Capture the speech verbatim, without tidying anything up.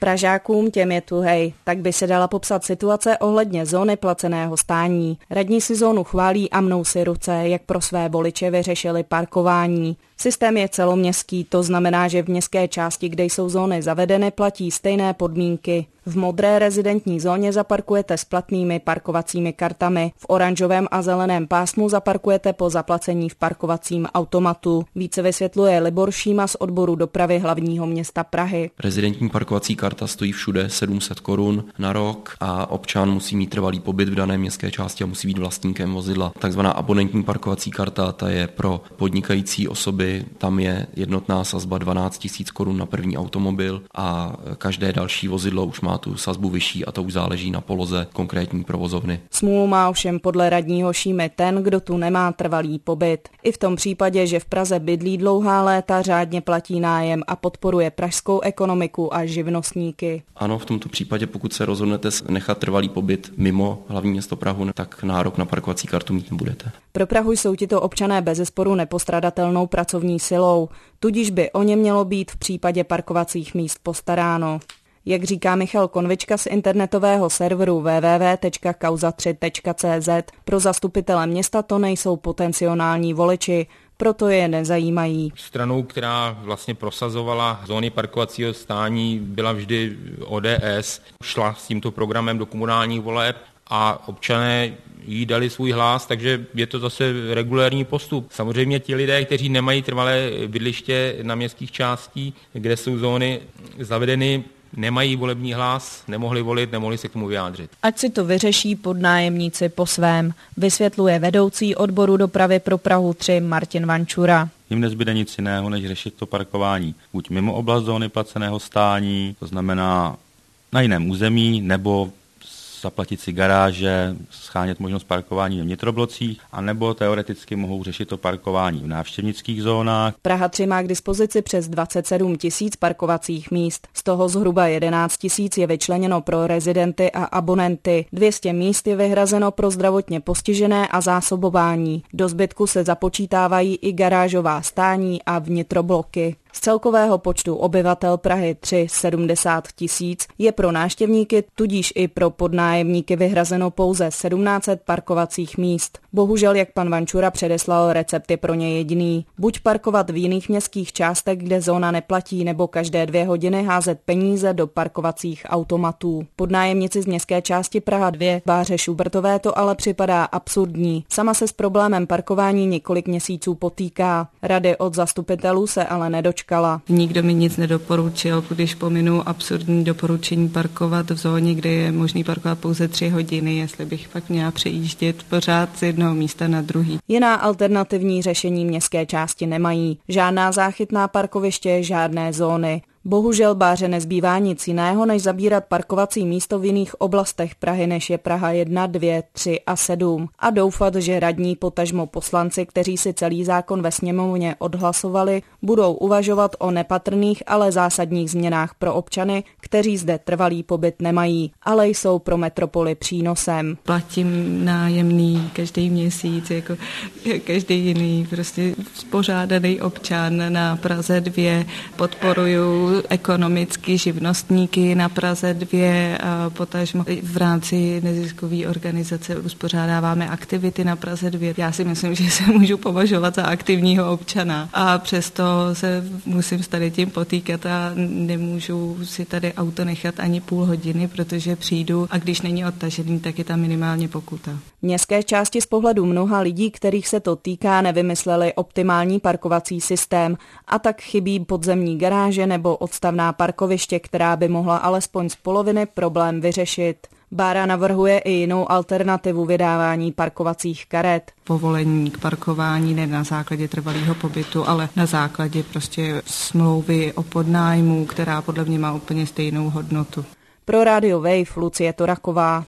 Pražákům těm je tuhej, tak by se dala popsat situace ohledně zóny placeného stání. Radní si zónu chválí a mnou si ruce, jak pro své voliče vyřešili parkování. Systém je celoměstský, to znamená, že v městské části, kde jsou zóny zavedeny, platí stejné podmínky. V modré rezidentní zóně zaparkujete s platnými parkovacími kartami, v oranžovém a zeleném pásmu zaparkujete po zaplacení v parkovacím automatu. Více vysvětluje Libor Šíma z odboru dopravy hlavního města Prahy. Rezidentní parkovací karta stojí všude sedm set korun na rok a občan musí mít trvalý pobyt v dané městské části a musí být vlastníkem vozidla. Takzvaná abonentní parkovací karta, ta je pro podnikající osoby, tam je jednotná sazba dvanáct tisíc korun na první automobil a každé další vozidlo už má tu sazbu vyšší a to už záleží na poloze konkrétní provozovny. Smůlu má ovšem podle radního Šímy ten, kdo tu nemá trvalý pobyt. I v tom případě, že v Praze bydlí dlouhá léta, řádně platí nájem a podporuje pražskou ekonomiku a živnostníky. Ano, v tomto případě, pokud se rozhodnete nechat trvalý pobyt mimo hlavní město Prahu, tak nárok na parkovací kartu mít nebudete. Pro Prahu jsou tito občané bezesporu nepostradatelnou pracovní silou, tudíž by o ně mělo být v případě parkovacích míst postaráno. Jak říká Michal Konvička z internetového serveru w w w tečka kauza tři tečka c z, pro zastupitele města to nejsou potenciální voliči, proto je nezajímají. Stranou, která vlastně prosazovala zóny parkovacího stání, byla vždy O D S, šla s tímto programem do komunálních voleb a občané jí dali svůj hlas, takže je to zase regulérní postup. Samozřejmě ti lidé, kteří nemají trvalé bydliště na městských částí, kde jsou zóny zavedeny, nemají volební hlas, nemohli volit, nemohli se k tomu vyjádřit. Ať si to vyřeší podnájemníci po svém, vysvětluje vedoucí odboru dopravy pro Prahu tři Martin Vančura. Jim nezbyde nic jiného, než řešit to parkování buď mimo oblast zóny placeného stání, to znamená na jiném území, nebo zaplatit si garáže, schánět možnost parkování v vnitroblocích, anebo teoreticky mohou řešit to parkování v návštěvnických zónách. Praha tři má k dispozici přes dvacet sedm tisíc parkovacích míst. Z toho zhruba jedenáct tisíc je vyčleněno pro rezidenty a abonenty. dvě stě míst je vyhrazeno pro zdravotně postižené a zásobování. Do zbytku se započítávají i garážová stání a vnitrobloky. Z celkového počtu obyvatel Prahy tři sedmdesát tisíc je pro návštěvníky, tudíž i pro podnájemníky vyhrazeno pouze sedmnáct set parkovacích míst. Bohužel, jak pan Vančura předeslal, recept je pro ně jediný. Buď parkovat v jiných městských částech, kde zóna neplatí, nebo každé dvě hodiny házet peníze do parkovacích automatů. Podnájemnici z městské části Praha dva Báře Šubertové to ale připadá absurdní. Sama se s problémem parkování několik měsíců potýká. Rady od zastupitelů se ale nedočkala. Nikdo mi nic nedoporučil, když pominu absurdní doporučení parkovat v zóně, kde je možný parkovat pouze tři hodiny, jestli bych pak měla přejíždět pořád z jednoho místa na druhý. Jiná alternativní řešení městské části nemají. Žádná záchytná parkoviště, žádné zóny. Bohužel Báře nezbývá nic jiného, než zabírat parkovací místo v jiných oblastech Prahy, než je Praha jedna, dvě, tři a sedm. A doufat, že radní potažmo poslanci, kteří si celý zákon ve sněmovně odhlasovali, budou uvažovat o nepatrných, ale zásadních změnách pro občany, kteří zde trvalý pobyt nemají, ale jsou pro metropoli přínosem. Platím nájemný každý měsíc, jako každý jiný, prostě spořádaný občan na Praze dva, podporuju ekonomicky živnostníky na Praze dva a potažmo v rámci neziskové organizace uspořádáváme aktivity na Praze dva. Já si myslím, že se můžu považovat za aktivního občana a přesto se musím s tady tím potýkat a nemůžu si tady auto nechat ani půl hodiny, protože přijdu a když není odtažený, tak je tam minimálně pokuta. Městské části z pohledu mnoha lidí, kterých se to týká, nevymysleli optimální parkovací systém a tak chybí podzemní garáže nebo odstavná parkoviště, která by mohla alespoň z poloviny problém vyřešit. Bára navrhuje i jinou alternativu vydávání parkovacích karet. Povolení k parkování ne na základě trvalého pobytu, ale na základě prostě smlouvy o podnájmu, která podle mě má úplně stejnou hodnotu. Pro Radio Wave Lucie Toraková.